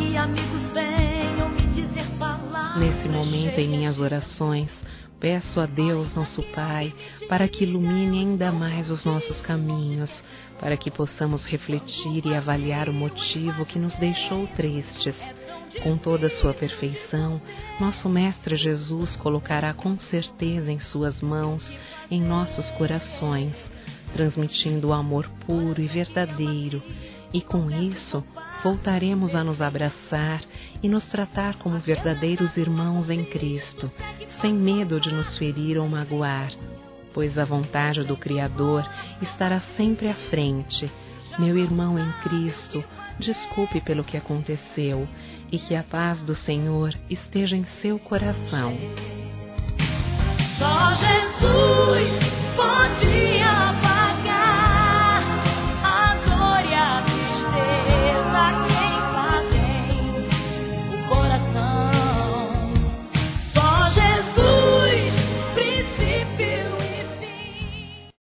que amigos venham me dizer palavras. Nesse momento, em minhas orações, peço a Deus, nosso Pai, para que ilumine ainda mais os nossos caminhos, para que possamos refletir e avaliar o motivo que nos deixou tristes. Com toda a sua perfeição, nosso Mestre Jesus colocará com certeza em suas mãos, em nossos corações, transmitindo o amor puro e verdadeiro, e com isso voltaremos a nos abraçar e nos tratar como verdadeiros irmãos em Cristo, sem medo de nos ferir ou magoar, pois a vontade do Criador estará sempre à frente. Meu irmão em Cristo, desculpe pelo que aconteceu e que a paz do Senhor esteja em seu coração.